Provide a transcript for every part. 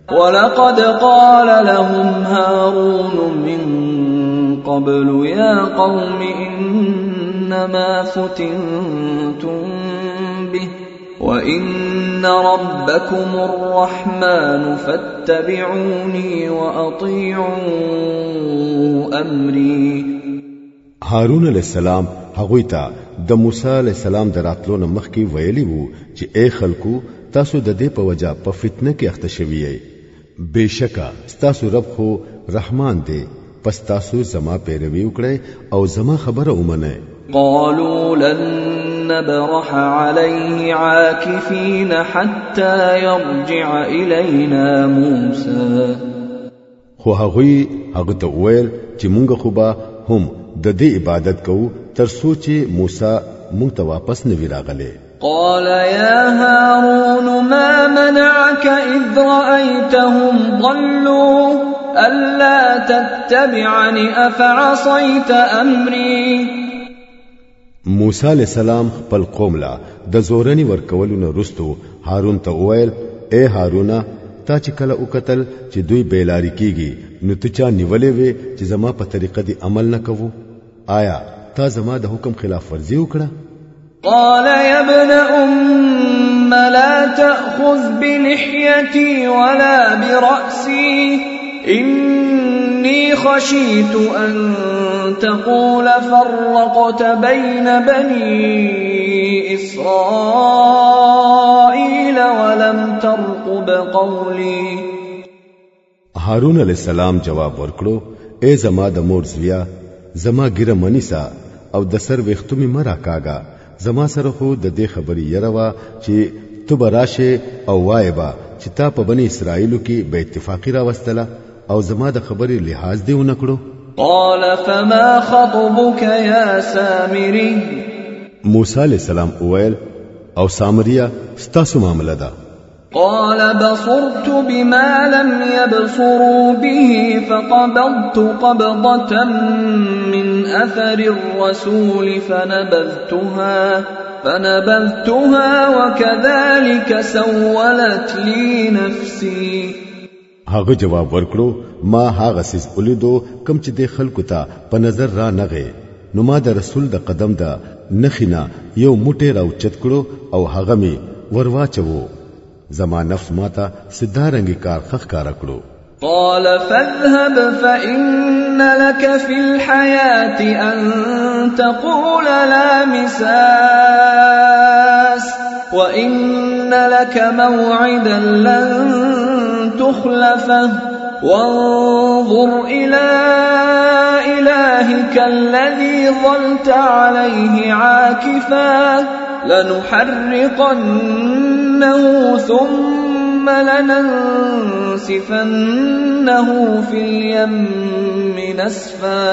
ولقد قال لهم هارون من قبل يا قوم إنما فتنتم به وإن ربكم الرحمن فاتبعوني وأطيعوا أمري. هارون علیہ السلام هغوی ته د موسی علیہ السلام دراتلو نه مخکې ویلی وو چې اے خلکو تاسو د دې په وجه په فتنه کې اخته شوی یې. بشکا تاسو رب خو رحمان دی، پس تاسو زما پیروي وکړئ او زما خبره ومنئ. قالوا لن نبرح عليه عاكفين حتى يرجع إلينا موسى. خو هغه ته ویل چې مونږ خو به هم د دې عبادت کوو تر څو چې موسی مونږ ته واپس نه وی راغلی. قال يا هارون ما منعك إذ رأيتهم ضلوا ألا تتبعني أفعصيت أمري. موسی علیہ السلام خپل قوم لا د زورنی ورکولو نه رستو هارون ته ویل اے هارونه تا چې کله وکتل چې دوی بیلاری کیږي نو ته چا نیولې وې چې زما په طریقه دی عمل نه کوو؟ آیا تا زما د حکم خلاف ورزي وکړه؟ قال يا ابن أم لا تأخذ بلحيتي ولا برأسي إني خشيت أن تقول فرقت بين بني إسرائيل ولم ترقب قولي. هارون علیہ السلام جواب ورکړو اے زما د مور زویا زما ګره منیسا او د سر وختمی مرا کاغا زما سره خو د دې خبرې يروا چې تو براشه او وایبا چې تا په بنی اسرائیلو کې به اتفاقی را وستله او زما د خبرې لحاظ دی ونکړو. قال فما خطبك يا سامري. موسی علیہ السلام وویل او سامریا ستاسو معاملہ ده. قال بصرت بما لم يبصروا به فقبضت قبضة من أثر الرسول فنبذتها وكذلك سولت لي نفسي. هغه جواب ورکړو ما هغه سیس ولیدو کم چې د خلکو ته په نظر را نغې نو ما د رسول د قدم دا نخینا یو موټه راوچت کړو او هغه می ورواچو زما نفس ماته سدارنګي کار خخ کار کړو. قال فاذهب فإن لك في الحياة أن تقول لا مساس وإن لك موعدا لن تخلفه وانظر إلى إلهك الذي ظلت عليه عاكفا لنحرقنه ثم لننسفنه في اليم نسفا.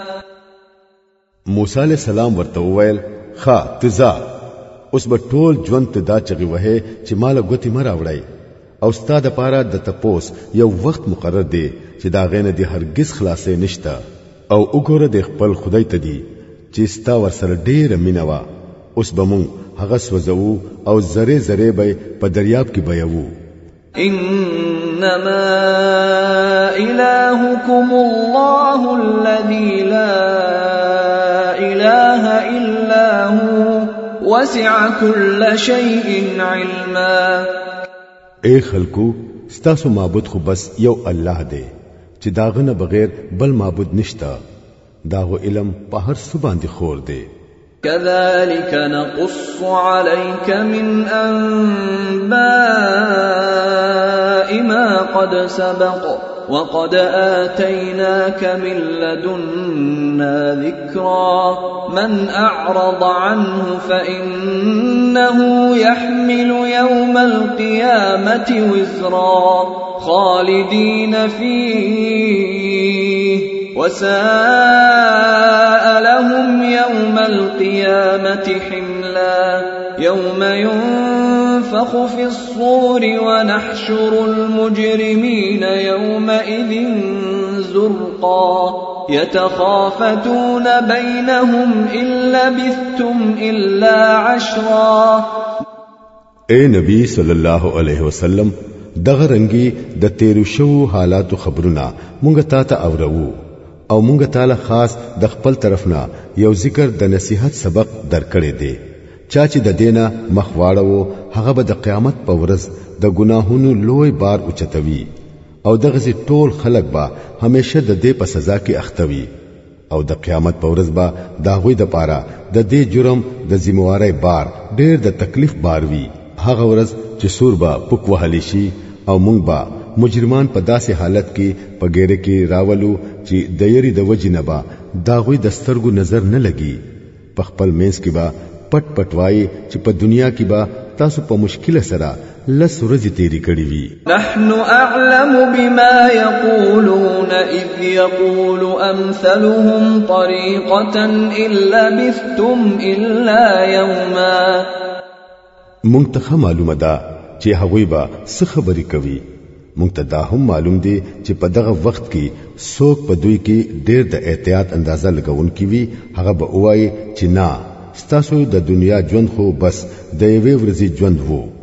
موسی علیہ السلام ورته وویل خا تزا اوس به ټول ژوند ته دا چغي وهه چې مال غوتی مرا وړای او استاد پاره د تپوس یو وخت مقرر دی چې دا غینه دی هرگز خلاصې نشتا او وګوره د خپل خدای ته دی چې ستا ورسره ډېر مینوا اوس به مونږ هغه سوځو او زره زره به په دریاب کې بهيو. انما الهكم الله الذي لا اله الا هو وسع كل شيء علما. اے خلکو ستاسو معبود خو بس یو الله دی چې داغه بغیر بل معبود نشتا، داغه علم په هر څه باندې خور دی. كذلك نقص عليك من أنباء ما قد سبق وقد آتيناك من لدنا ذكرا من أعرض عنه فإنه يحمل يوم القيامة وزرا خالدين فيه وساء لهم يوم القيامة حملا يوم ينفخ في الصور ونحشر المجرمين يومئذ زرقا يتخافتون بينهم إن لبثتم إلا عشرا. اے نبی صلی الله علیه وسلم دغه رنګي د تیرو شو حالاتو خبرونه مونږ ته اورو او مونږ تعالی خاص د خپل طرفنا یو ذکر د نصیحت سبق درکړې دی چا چې د دینه مخواړو هغه به د قیامت په ورځ د ګناهونو لوی بار اوچتوي او دغه ټول خلق به همیشه د دې په سزا کې اختوي او د قیامت په ورځ به دا غوي د پاره د دې جرم د ذمہواری بار ډېر د تکلیف بار وي هغه ورځ چې سور به پک وهلی شي او مونږ به مجرمان په داسې حالت کې په ګیره کې راولو چې د یری د وجې نه به دا غوي د سترګو نظر نه لګي په خپل مینس کې به پټ پټوای چې په دنیا کې به تاسو په مشکله سره لس ورځې تیری کړې وي نحن اعلم بما يقولون اذ يقول امثلهم طريقه الا بثتم الا يوما مونږ ته معلومه ده چې هغوی به څه خبرې کوي مونږ ته دا هم معلوم دي چې په دغه وخت کې څوک په دوی کې ډېر د احتیاط اندازه لګون کی وي هغه به وایي چې نه ستاسو د دنیا ژوند خو بس د یوې ورځې ژوند وو